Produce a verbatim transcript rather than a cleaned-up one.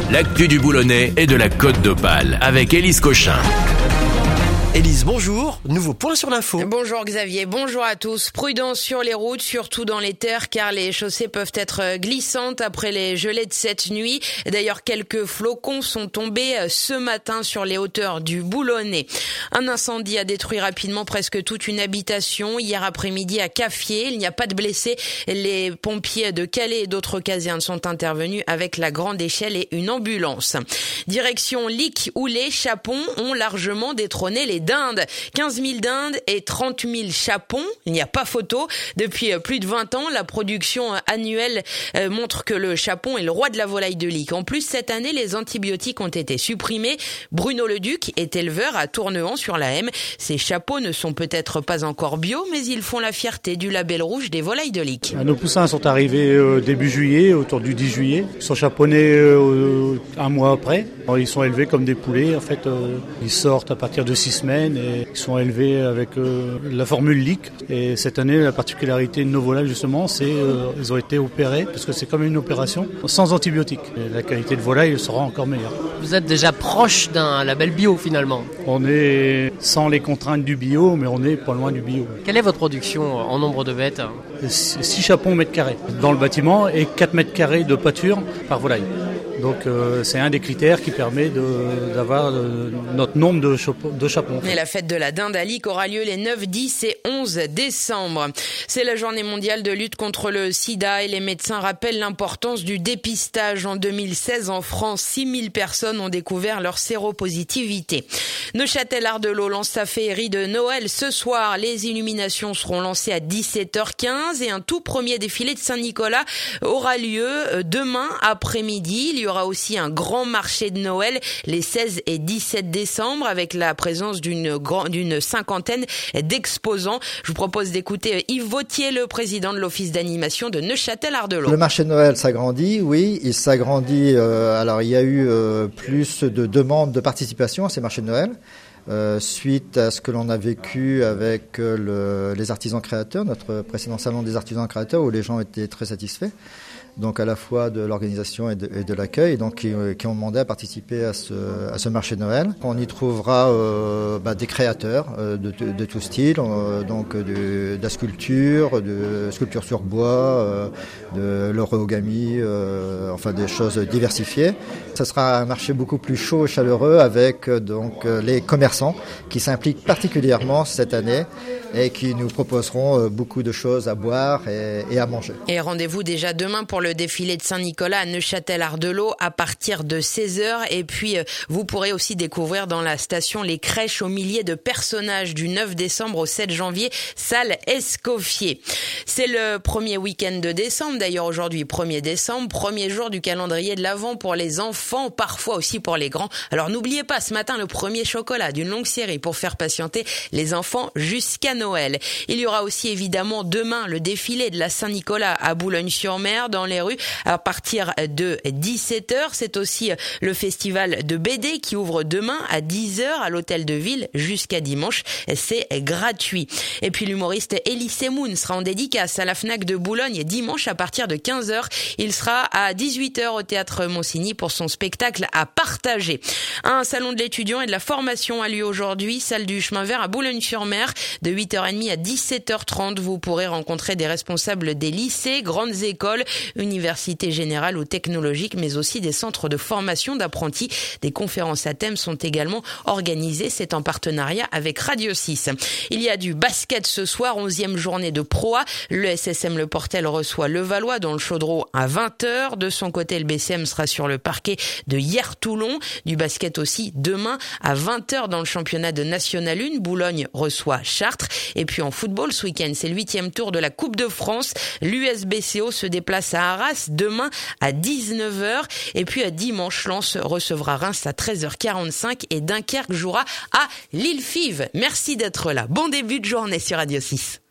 l'actu du Boulonnais et de la Côte d'Opale avec Élise Cochin. Élise, bonjour. Nouveau point sur l'info. Bonjour Xavier, bonjour à tous. Prudence sur les routes, surtout dans les terres, car les chaussées peuvent être glissantes après les gelées de cette nuit. D'ailleurs, quelques flocons sont tombés ce matin sur les hauteurs du Boulonnais. Un incendie a détruit rapidement presque toute une habitation hier après-midi à Caffier. Il n'y a pas de blessés. Les pompiers de Calais et d'autres casernes sont intervenus avec la grande échelle et une ambulance. Direction Lic, où les chapons ont largement détrôné les dindes. quinze mille dindes et trente mille chapons. Il n'y a pas photo. Depuis plus de vingt ans, la production annuelle montre que le chapon est le roi de la volaille de Lic. En plus, cette année, les antibiotiques ont été supprimés. Bruno Leduc est éleveur à Tournehan sur la M. Ces chapeaux ne sont peut-être pas encore bio, mais ils font la fierté du label rouge des volailles de Lic. Nos poussins sont arrivés euh, début juillet, autour du dix juillet. Ils sont chaponnés euh, un mois après. Alors, ils sont élevés comme des poulets. En fait, euh, ils sortent à partir de six semaines et ils sont élevés avec euh, la formule Lic. Et cette année, la particularité de nos volailles, justement, c'est euh, ils ont été opérés, parce que c'est comme une opération, sans antibiotiques. Et la qualité de volaille sera encore meilleure. Vous êtes déjà proche d'un label bio, finalement. On est sans les contraintes du bio, mais on est pas loin du bio. Quelle est votre production en nombre de bêtes ? six chapons au mètre carré dans le bâtiment et quatre mètres carrés de pâture par volaille. Donc euh, c'est un des critères qui permet de, d'avoir euh, notre nombre de, chapeaux, de chapons. Et la fête de la dinde à Lic aura lieu les neuf, dix et onze décembre. C'est la journée mondiale de lutte contre le sida et les médecins rappellent l'importance du dépistage. En deux mille seize, en France, six mille personnes ont découvert leur séropositivité. Neuchâtel-Ardelot lance sa féerie de Noël ce soir. Les illuminations seront lancées à dix-sept heures quinze et un tout premier défilé de Saint-Nicolas aura lieu demain après-midi. Il y aura aussi un grand marché de Noël les seize et dix-sept décembre avec la présence d'une, grand, d'une cinquantaine d'exposants. Je vous propose d'écouter Yves Vautier, le président de l'office d'animation de Neuchâtel-Ardelot. Le marché de Noël s'agrandit, oui, il s'agrandit. Euh, alors il y a eu euh, plus de demandes de participation à ces marchés de Noël. Euh, suite à ce que l'on a vécu avec euh, le, les artisans créateurs, notre précédent salon des artisans créateurs où les gens étaient très satisfaits, donc à la fois de l'organisation et de, et de l'accueil, donc qui, qui ont demandé à participer à ce, à ce marché de Noël. On y trouvera euh, bah, des créateurs euh, de, de, de tout style, euh, donc de, de la sculpture, de sculpture sur bois, euh, de l'origami, euh, enfin des choses diversifiées. Ce sera un marché beaucoup plus chaud et chaleureux avec donc les commerçants qui s'impliquent particulièrement cette année et qui nous proposeront beaucoup de choses à boire et, et à manger. Et rendez-vous déjà demain pour le défilé de Saint-Nicolas à Neuchâtel-Ardelot à partir de seize heures. Et puis, vous pourrez aussi découvrir dans la station les crèches aux milliers de personnages du neuf décembre au sept janvier, salle Escoffier. C'est le premier week-end de décembre, d'ailleurs aujourd'hui premier décembre, premier jour du calendrier de l'Avent pour les enfants, parfois aussi pour les grands. Alors n'oubliez pas ce matin le premier chocolat d'une longue série pour faire patienter les enfants jusqu'à Noël. Il y aura aussi évidemment demain le défilé de la Saint-Nicolas à Boulogne-sur-Mer dans les rues à partir de dix-sept heures. C'est aussi le festival de B D qui ouvre demain à dix heures à l'hôtel de ville jusqu'à dimanche. C'est gratuit. Et puis l'humoriste Elie Semoun sera en dédicace à la Fnac de Boulogne dimanche à partir de quinze heures. Il sera à dix-huit heures au théâtre Monsigny pour son spectacle à partager. Un salon de l'étudiant et de la formation a lieu aujourd'hui, salle du Chemin Vert à Boulogne-sur-Mer de huit heures trente à dix-sept heures trente. Vous pourrez rencontrer des responsables des lycées, grandes écoles, universités générales ou technologiques, mais aussi des centres de formation d'apprentis. Des conférences à thème sont également organisées. C'est en partenariat avec Radio six. Il y a du basket ce soir, onzième journée de Pro A. Le S S M Le Portel reçoit Levallois dans le Chaudreau à vingt heures. De son côté, le B C M sera sur le parquet de Hier-Toulon. Du basket aussi demain à vingt heures dans le championnat de National un. Boulogne reçoit Chartres. Et puis en football, ce week-end, c'est le huitième tour de la Coupe de France. L'U S B C O se déplace à Arras demain à dix-neuf heures. Et puis à dimanche, Lens recevra Reims à treize heures quarante-cinq et Dunkerque jouera à Lille-Fives. Merci d'être là. Bon début de journée sur Radio six.